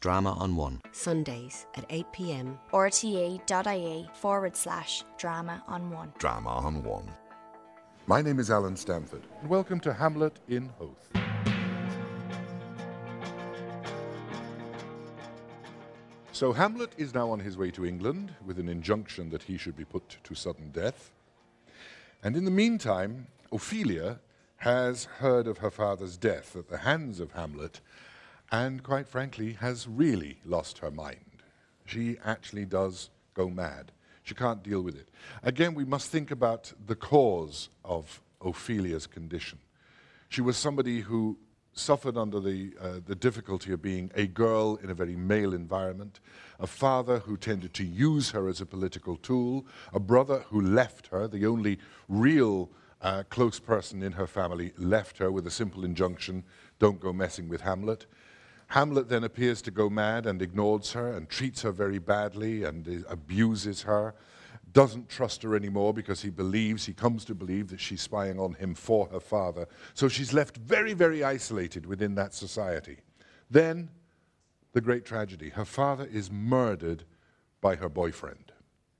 Drama on One. Sundays at 8 p.m. rte.ie/drama on one. Drama on One. My name is Alan Stanford, and welcome to Hamlet in Hoath. So Hamlet is now on his way to England with an injunction that he should be put to sudden death. And in the meantime, Ophelia has heard of her father's death at the hands of Hamlet and, quite frankly, has really lost her mind. She actually does go mad. She can't deal with it. Again, we must think about the cause of Ophelia's condition. She was somebody who suffered under the difficulty of being a girl in a very male environment, a father who tended to use her as a political tool, a brother who left her, the only real close person in her family left her with a simple injunction, don't go messing with Hamlet. Hamlet then appears to go mad and ignores her and treats her very badly and abuses her, doesn't trust her anymore because he comes to believe that she's spying on him for her father. So she's left very, very isolated within that society. Then, the great tragedy. Her father is murdered by her boyfriend.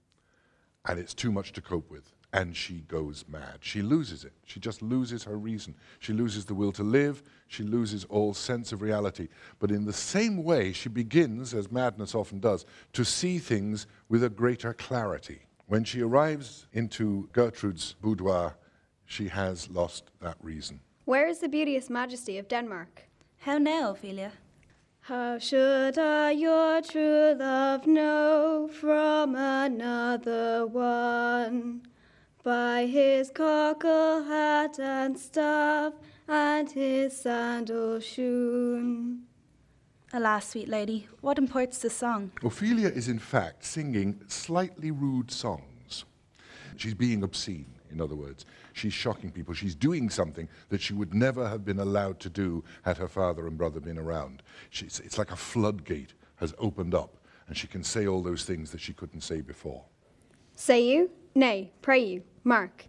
And it's too much to cope with. And she goes mad. She loses it. She just loses her reason. She loses the will to live. She loses all sense of reality. But in the same way, she begins, as madness often does, to see things with a greater clarity. When she arrives into Gertrude's boudoir, she has lost that reason. Where is the beauteous majesty of Denmark? How now, Ophelia? How should I your true love know from another one? By his cockle hat and staff, and his sandal shoon. Alas, sweet lady, what imports the song? Ophelia is in fact singing slightly rude songs. She's being obscene, in other words. She's shocking people. She's doing something that she would never have been allowed to do had her father and brother been around. It's like a floodgate has opened up, and she can say all those things that she couldn't say before. Say you? Nay, pray you, mark.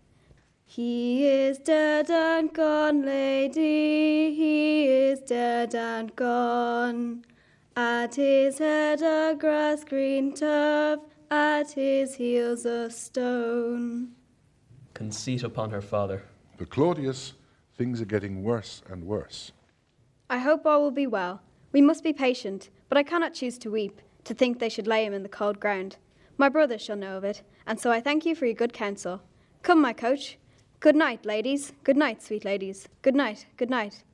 He is dead and gone, lady, he is dead and gone. At his head a grass-green turf, at his heels a stone. Conceit upon her father. For Claudius, things are getting worse and worse. I hope all will be well. We must be patient, but I cannot choose to weep, to think they should lay him in the cold ground. My brother shall know of it, and so I thank you for your good counsel. Come, my coach. Good night, ladies. Good night, sweet ladies. Good night, good night.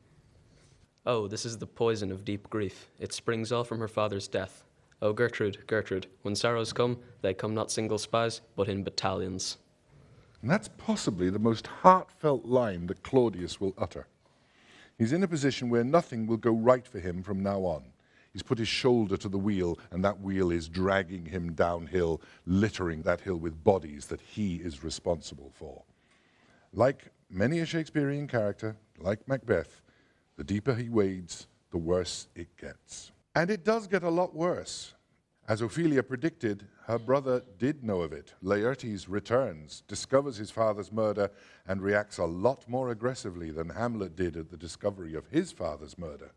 Oh, this is the poison of deep grief. It springs all from her father's death. Oh, Gertrude, Gertrude, when sorrows come, they come not single spies, but in battalions. And that's possibly the most heartfelt line that Claudius will utter. He's in a position where nothing will go right for him from now on. He's put his shoulder to the wheel, and that wheel is dragging him downhill, littering that hill with bodies that he is responsible for. Like many a Shakespearean character, like Macbeth, the deeper he wades, the worse it gets. And it does get a lot worse. As Ophelia predicted, her brother did know of it. Laertes returns, discovers his father's murder, and reacts a lot more aggressively than Hamlet did at the discovery of his father's murder.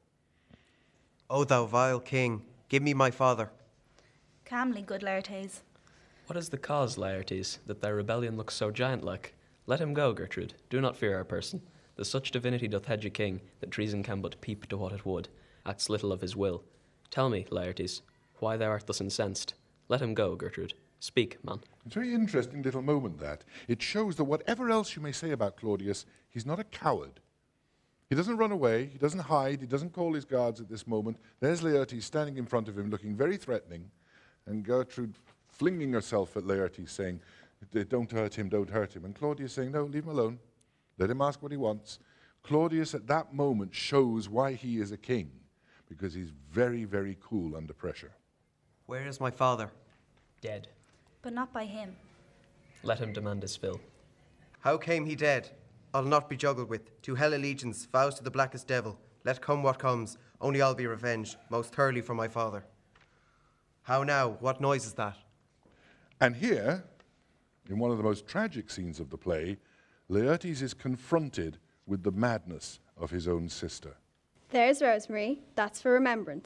O thou vile king, give me my father. Calmly, good Laertes. What is the cause, Laertes, that thy rebellion looks so giant-like? Let him go, Gertrude. Do not fear our person. The such divinity doth hedge a king, that treason can but peep to what it would, acts little of his will. Tell me, Laertes, why thou art thus incensed. Let him go, Gertrude. Speak, man. It's a very interesting little moment, that. It shows that whatever else you may say about Claudius, he's not a coward. He doesn't run away, he doesn't hide, he doesn't call his guards at this moment. There's Laertes standing in front of him, looking very threatening, and Gertrude flinging herself at Laertes, saying, don't hurt him, don't hurt him. And Claudius saying, no, leave him alone. Let him ask what he wants. Claudius at that moment shows why he is a king, because he's very, very cool under pressure. Where is my father? Dead. But not by him. Let him demand his fill. How came he dead? I'll not be juggled with. To hell allegiance, vows to the blackest devil. Let come what comes, only I'll be revenged, most thoroughly for my father. How now? What noise is that? And here, in one of the most tragic scenes of the play, Laertes is confronted with the madness of his own sister. There's Rosemary, that's for remembrance.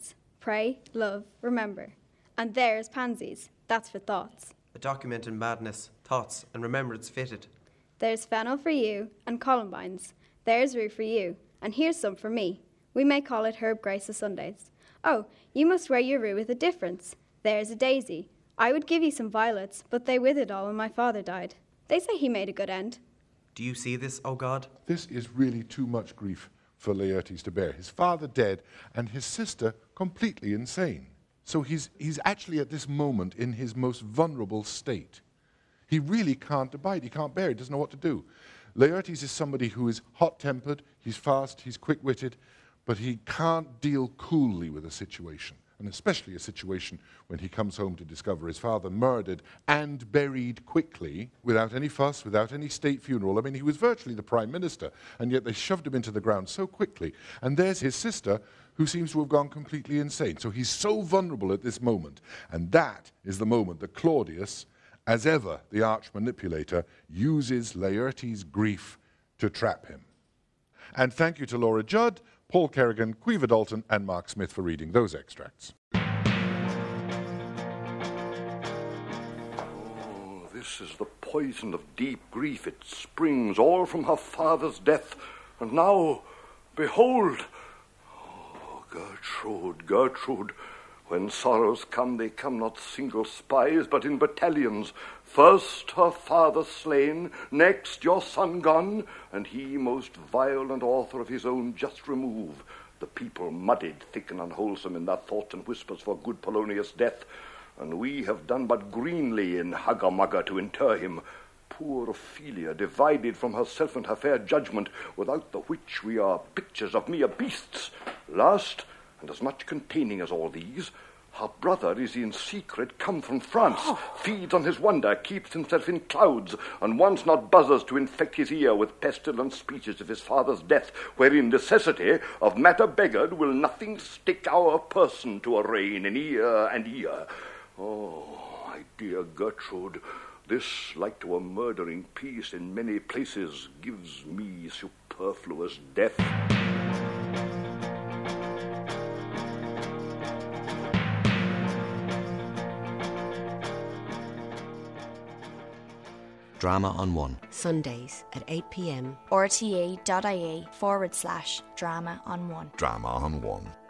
pray, love, remember. And there's pansies, that's for thoughts. A document in madness, thoughts and remembrance fitted. There's fennel for you, and columbines. There's rue for you, and here's some for me. We may call it Herb Grace of Sundays. Oh, you must wear your rue with a difference. There's a daisy. I would give you some violets, but they withered all when my father died. They say he made a good end. Do you see this, O God? This is really too much grief for Laertes to bear. His father dead and his sister completely insane. So he's actually at this moment in his most vulnerable state. He really can't abide, he can't bear, he doesn't know what to do. Laertes is somebody who is hot-tempered, he's fast, he's quick-witted, but he can't deal coolly with a situation, and especially a situation when he comes home to discover his father murdered and buried quickly, without any fuss, without any state funeral. I mean, he was virtually the prime minister, and yet they shoved him into the ground so quickly. And there's his sister, who seems to have gone completely insane. So he's so vulnerable at this moment, and that is the moment that Claudius, as ever, the arch-manipulator, uses Laertes' grief to trap him. And thank you to Laura Judd, Paul Kerrigan, Caoimhe Dalton, and Mark Smith for reading those extracts. Oh, this is the poison of deep grief. It springs all from her father's death. And now, behold, oh, Gertrude, Gertrude, when sorrows come, they come not single spies, but in battalions. First her father slain, next your son gone, and he most violent author of his own just remove. The people muddied, thick and unwholesome in their thoughts and whispers for good Polonius' death, and we have done but greenly in hugger-mugger to inter him. Poor Ophelia, divided from herself and her fair judgment, without the which we are pictures of mere beasts. Last, and as much containing as all these, her brother is in secret come from France, feeds on his wonder, keeps himself in clouds, and wants not buzzers to infect his ear with pestilent speeches of his father's death, wherein necessity of matter beggared will nothing stick our person to arraign in ear and ear. Oh, my dear Gertrude, this, like to a murdering peace in many places, gives me superfluous death. Drama on One. Sundays at 8 p.m. rte.ie/drama on one. Drama on One.